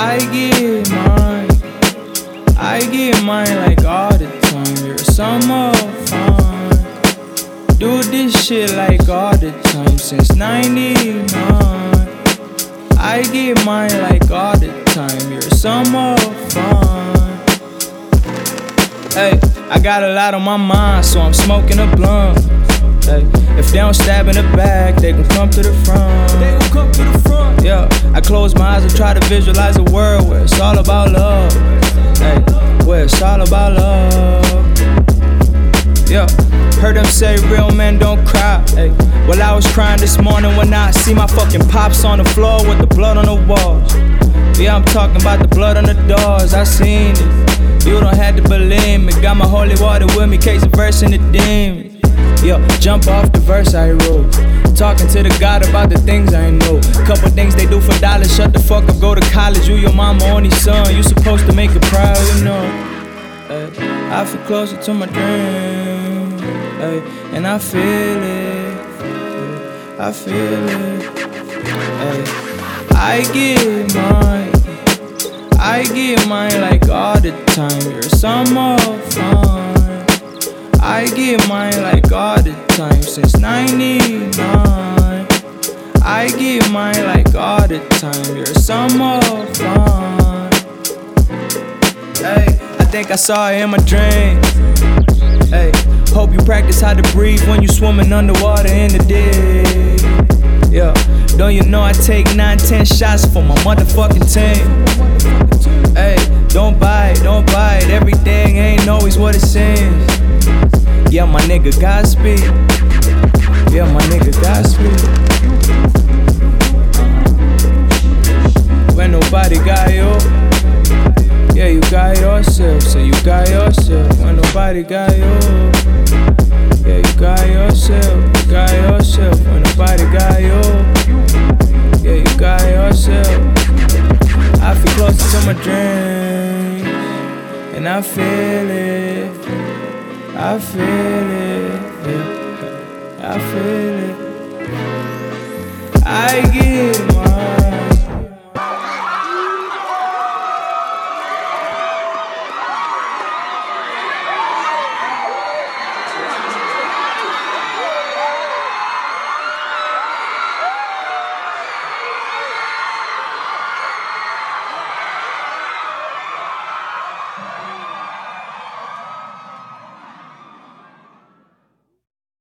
I get mine like all the time. You're some more fun. Do this shit like all the time since 99. I get mine like all the time. You're some more fun. Hey, I got a lot on my mind, so I'm smoking a blunt. Hey, if they don't stab in the back, they gon' come to the front. Yeah, I close my eyes and try to visualize a world where it's all about love. Hey, where it's all about love. Yeah, heard them say real men don't cry. Hey, well I was crying this morning when I see my fucking pops on the floor with the blood on the walls. Yeah, I'm talking about the blood on the doors. I seen it. You don't have to believe me. Got my holy water with me, case of verse in the demons. Yo, jump off the verse I wrote. Talking to the God about the things I know. Couple things they do for dollars. Shut the fuck up, go to college. You your mama only son. You supposed to make her proud, you know. I feel closer to my dream. And I feel it. I feel it. I get mine like all the time. You're some more fun. I get mine like all the time since 99. I get mine like all the time. You're some more fun. Hey, I think I saw it in my dream. Hey, hope you practice how to breathe when you swimming underwater in the deep. Yeah, don't you know I take 9-10 shots for my motherfucking team. Hey, don't bite. Everything ain't always what it seems. Yeah, my nigga Godspeed. Yeah, my nigga Godspeed. When nobody got you, yeah, you got yourself. Say you got yourself. When nobody got you, yeah, you got yourself. You got yourself. When nobody got you, yeah, you got yourself. I feel closer to my dreams, and I feel it. I feel it, yeah. I feel it. I get